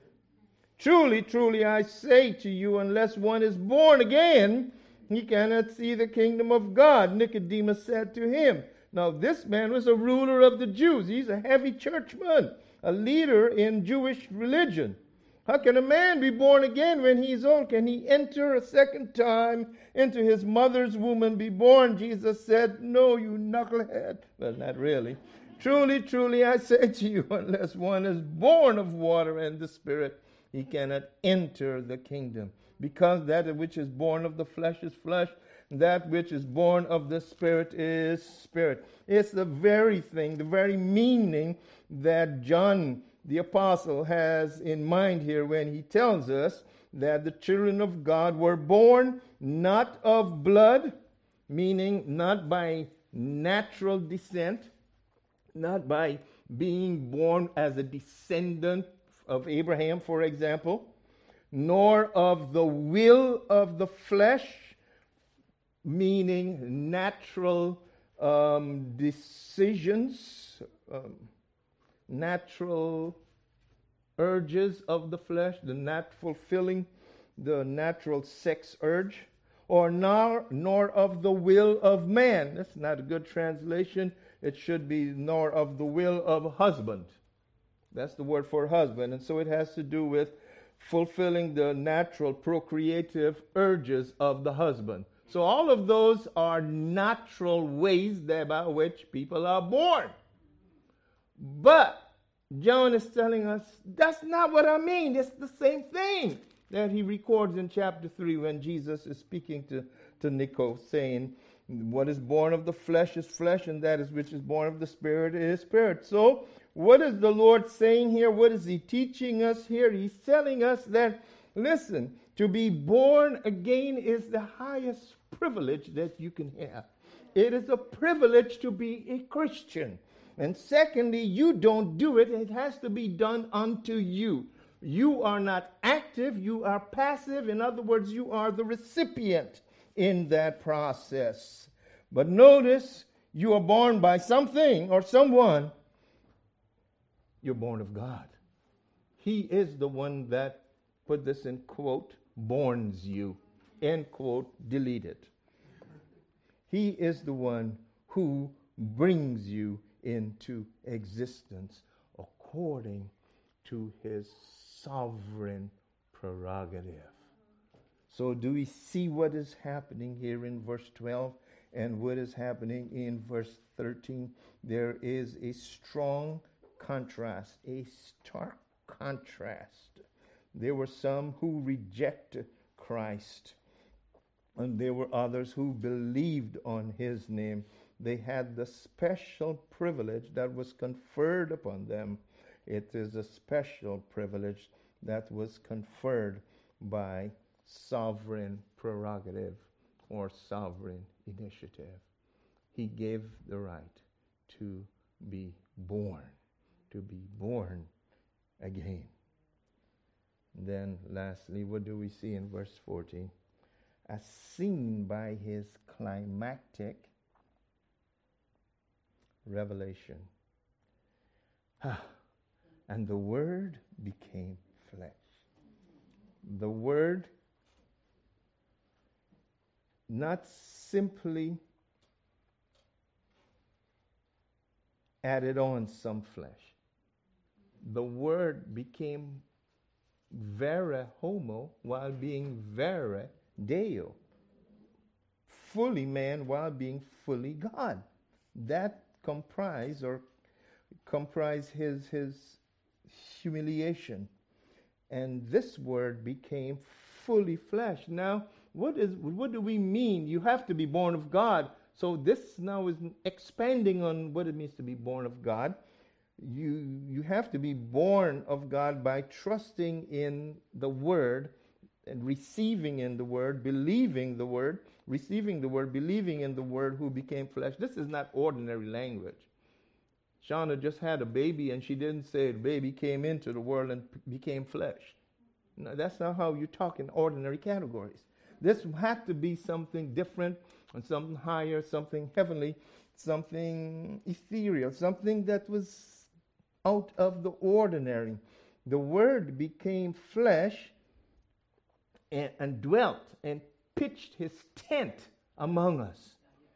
Truly, truly, I say to you, unless one is born again, he cannot see the kingdom of God. Nicodemus said to him. Now, this man was a ruler of the Jews. He's a heavy churchman, a leader in Jewish religion. How can a man be born again when he's old? Can he enter a second time into his mother's womb and be born? Jesus said, no, you knucklehead. Well, not really. Truly, truly, I say to you, unless one is born of water and the Spirit, he cannot enter the kingdom. Because that which is born of the flesh is flesh, that which is born of the Spirit is spirit. It's the very thing, the very meaning that John the apostle has in mind here when he tells us that the children of God were born not of blood, meaning not by natural descent, not by being born as a descendant of Abraham, for example, nor of the will of the flesh, meaning natural um, decisions, um, natural urges of the flesh, the not fulfilling the natural sex urge, or nor, nor of the will of man. That's not a good translation. It should be nor of the will of husband. That's the word for husband. And so it has to do with fulfilling the natural procreative urges of the husband. So all of those are natural ways by which people are born. But John is telling us that's not what I mean. It's the same thing that he records in chapter three when Jesus is speaking to, to Nico, saying, what is born of the flesh is flesh, and that is which is born of the Spirit is spirit. So what is the Lord saying here? What is he teaching us here? He's telling us that, listen, to be born again is the highest privilege that you can have. It is a privilege to be a Christian. And secondly, you don't do it. It has to be done unto you. You are not active. You are passive. In other words, you are the recipient in that process. But notice, you are born by something or someone. You're born of God. He is the one that, put this in quote, borns you, end quote, delete it. He is the one who brings you into existence according to his sovereign prerogative. So do we see what is happening here in verse twelve and what is happening in verse thirteen? There is a strong contrast, a stark contrast. There were some who rejected Christ, and there were others who believed on his name. They had the special privilege that was conferred upon them. It is a special privilege that was conferred by sovereign prerogative or sovereign initiative. He gave the right to be born, to be born again. And then lastly, what do we see in verse fourteen? As seen by his climactic revelation. And the Word became flesh. The Word not simply added on some flesh. The Word became vere homo while being vere Deo. Fully man while being fully God. That comprise or comprise his his humiliation. And this word became fully flesh. Now, what is what do we mean? You have to be born of God. So this now is expanding on what it means to be born of God. You you have to be born of God by trusting in the Word and receiving in the Word, believing the Word, receiving the Word, believing in the Word who became flesh. This is not ordinary language. Shauna just had a baby and she didn't say the baby came into the world and p- became flesh. No, that's not how you talk in ordinary categories. This had to be something different and something higher, something heavenly, something ethereal, something that was out of the ordinary. The Word became flesh and, and dwelt and pitched his tent among us.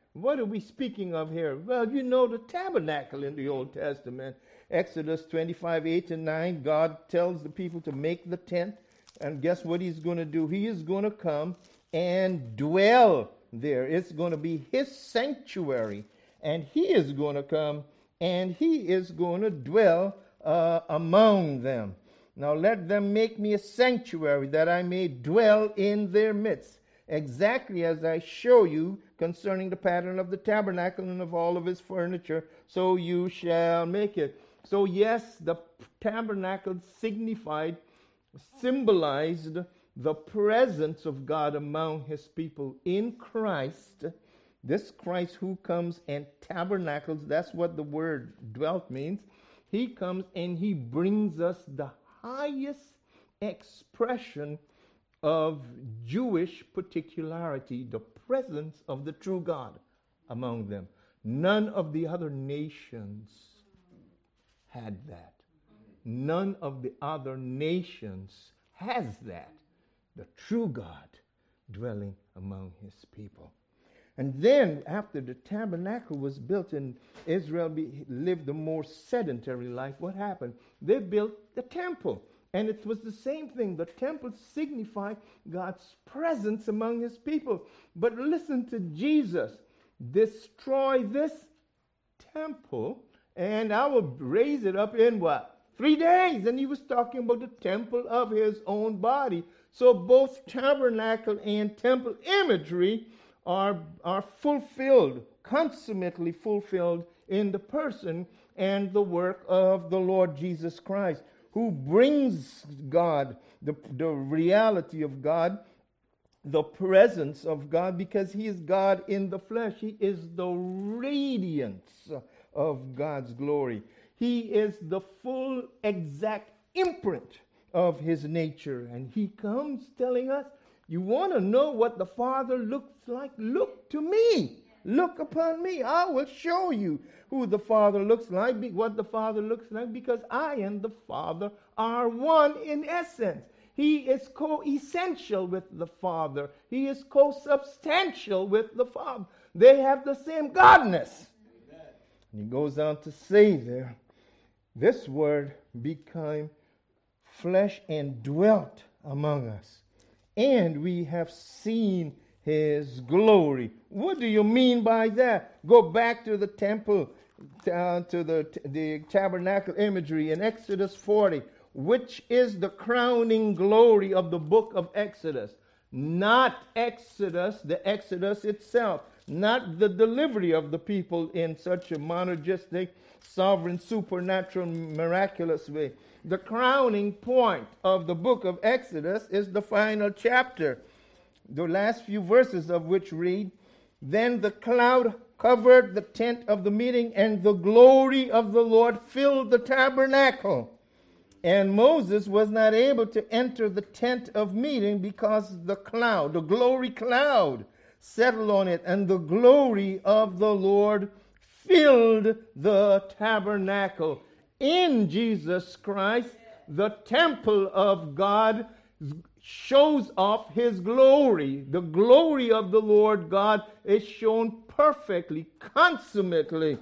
What are we speaking of here? Well, you know the tabernacle in the Old Testament. Exodus twenty-five, eight and nine, God tells the people to make the tent. And guess what he's going to do? He is going to come and dwell there. It's going to be his sanctuary. And he is going to come and he is going to dwell uh, among them. Now let them make me a sanctuary that I may dwell in their midst, exactly as I show you concerning the pattern of the tabernacle and of all of his furniture, so you shall make it. So yes, the tabernacle signified, symbolized the presence of God among his people in Christ. This Christ who comes and tabernacles, that's what the word dwelt means. He comes and he brings us the highest expression of Jewish particularity, the presence of the true God among them. None of the other nations had that. None of the other nations has that. The true God dwelling among his people. And then after the tabernacle was built and Israel be, lived a more sedentary life, what happened? They built the temple. And it was the same thing. The temple signified God's presence among his people. But listen to Jesus. Destroy this temple and I will raise it up in what? Three days. And he was talking about the temple of his own body. So both tabernacle and temple imagery are, are fulfilled, consummately fulfilled in the person and the work of the Lord Jesus Christ, who brings God, the, the reality of God, the presence of God, because he is God in the flesh. He is the radiance of God's glory. He is the full, exact imprint of his nature. And he comes telling us, you want to know what the Father looks like? Look to me. Look upon me. I will show you who the Father looks like, what the Father looks like, because I and the Father are one in essence. He is co-essential with the Father. He is co-substantial with the Father. They have the same godness. Amen. And he goes on to say there, this word became flesh and dwelt among us. And we have seen his glory. What do you mean by that? Go back to the temple, uh, to the, the tabernacle imagery in Exodus forty, which is the crowning glory of the book of Exodus. Not Exodus, the Exodus itself, not the delivery of the people in such a monergistic, sovereign, supernatural, miraculous way. The crowning point of the book of Exodus is the final chapter, the last few verses of which read, then the cloud covered the tent of the meeting, and the glory of the Lord filled the tabernacle. And Moses was not able to enter the tent of meeting because the cloud, the glory cloud, settled on it, and the glory of the Lord filled the tabernacle. In Jesus Christ, the temple of God shows off his glory. The glory of the Lord God is shown perfectly, consummately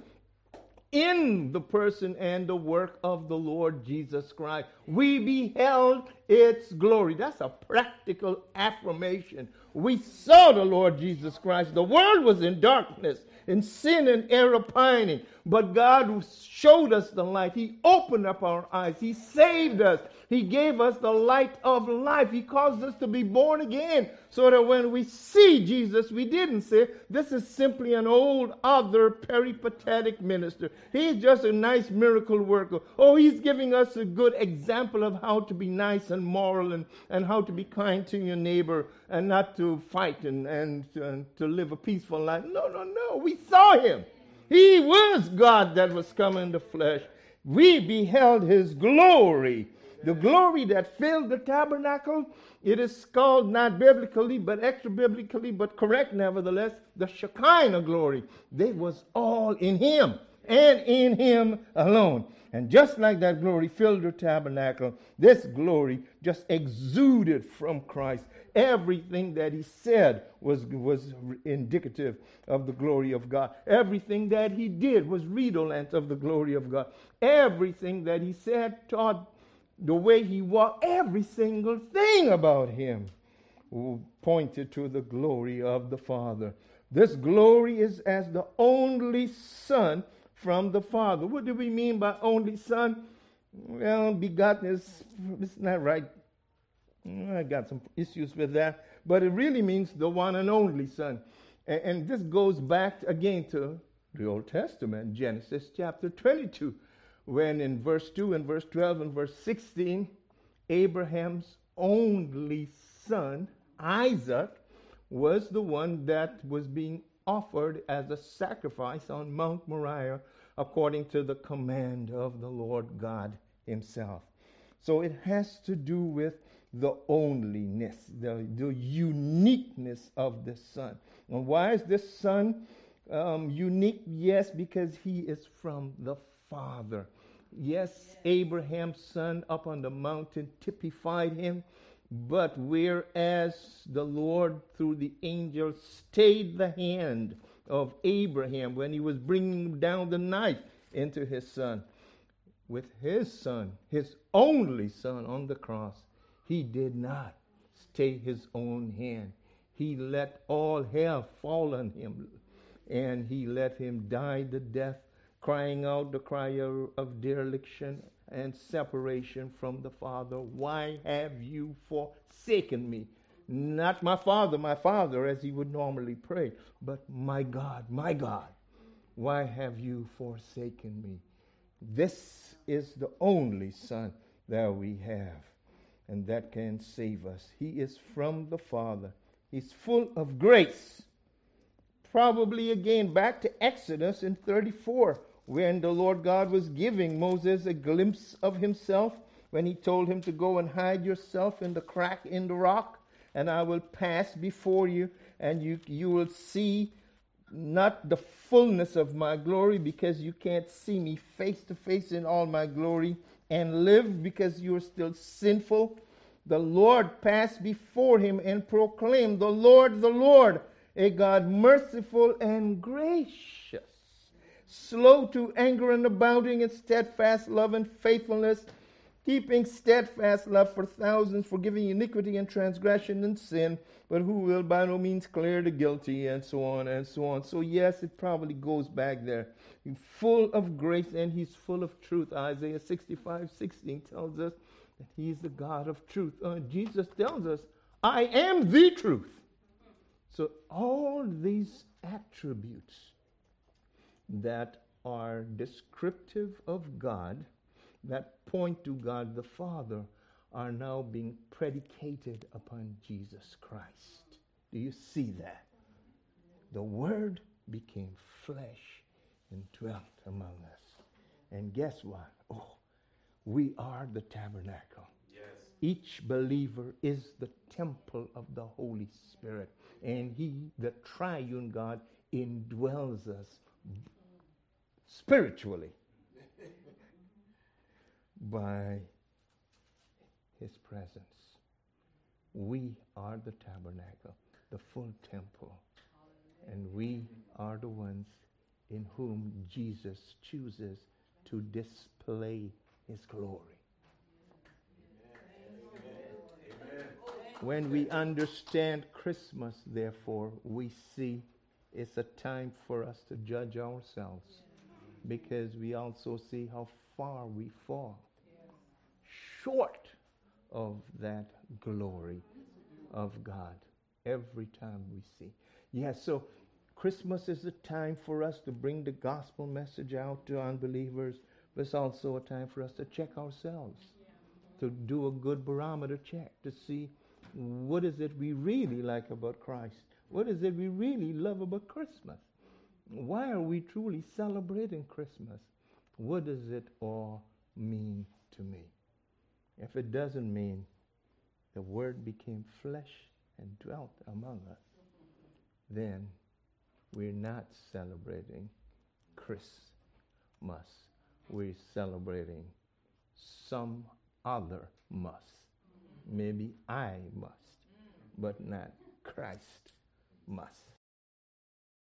in the person and the work of the Lord Jesus Christ. We beheld its glory. That's a practical affirmation. We saw the Lord Jesus Christ. The world was in darkness, in sin and error pining. But God showed us the light. He opened up our eyes. He saved us. He gave us the light of life. He caused us to be born again, so that when we see Jesus, we didn't say, this is simply an old, other, peripatetic minister. He's just a nice miracle worker. Oh, he's giving us a good example of how to be nice and moral and, and how to be kind to your neighbor and not to fight and, and, and to live a peaceful life. No, no, no. We saw him. He was God that was come in the flesh. We beheld his glory. The glory that filled the tabernacle, it is called not biblically, but extra-biblically, but correct nevertheless, the Shekinah glory. They was all in him. and in him alone. And just like that glory filled the tabernacle, this glory just exuded from Christ. Everything that he said was, was indicative of the glory of God. Everything that he did was redolent of the glory of God. Everything that he said, taught, the way he walked, every single thing about him pointed to the glory of the Father. This glory is as the only Son from the Father. What do we mean by only Son? Well, begotten is it's not right. I got some issues with that. But it really means the one and only Son. And, and this goes back again to the Old Testament, Genesis chapter twenty-two, when in verse two and verse twelve and verse sixteen, Abraham's only son, Isaac, was the one that was being offered as a sacrifice on Mount Moriah according to the command of the Lord God himself. So it has to do with the onlyness, the, the uniqueness of this son. And why is this son um, unique? Yes, because he is from the Father. Yes, Abraham's son up on the mountain typified him, but whereas the Lord through the angel stayed the hand of Abraham when he was bringing down the knife into his son, with his son, his only son on the cross, he did not stay his own hand. He let all hell fall on him, and he let him die the death, crying out the cry of, of dereliction and separation from the Father. Why have you forsaken me? Not my Father, my Father, as he would normally pray, but my God, my God, why have you forsaken me? This is the only Son that we have, and that can save us. He is from the Father. He's full of grace. Probably again back to Exodus in thirty-four, when the Lord God was giving Moses a glimpse of himself, when he told him to go and hide yourself in the crack in the rock, and I will pass before you, and you, you will see not the fullness of my glory, because you can't see me face to face in all my glory and live, because you are still sinful. The Lord passed before him and proclaimed, the Lord, the Lord, a God merciful and gracious, slow to anger and abounding in steadfast love and faithfulness, keeping steadfast love for thousands, forgiving iniquity and transgression and sin, but who will by no means clear the guilty, and so on and so on. So yes, it probably goes back there. He's full of grace and he's full of truth. Isaiah sixty-five sixteen tells us that he's the God of truth. Uh, Jesus tells us, I am the truth. So all these attributes that are descriptive of God, that point to God the Father, are now being predicated upon Jesus Christ. Do you see that? The Word became flesh and dwelt among us. And guess what? Oh, we are the tabernacle. Yes. Each believer is the temple of the Holy Spirit. And he, the triune God, indwells us spiritually by his presence. We are the tabernacle, the full temple. And we are the ones in whom Jesus chooses to display his glory. When we understand Christmas, therefore, we see it's a time for us to judge ourselves, because we also see how far we fall short of that glory of God every time we see. Yes, yeah, so Christmas is a time for us to bring the gospel message out to unbelievers, but it's also a time for us to check ourselves, to do a good barometer check to see what is it we really like about Christ. What is it we really love about Christmas? Why are we truly celebrating Christmas? What does it all mean to me? If it doesn't mean the Word became flesh and dwelt among us, then we're not celebrating Christ must. We're celebrating some other must. Maybe I must, but not Christ must.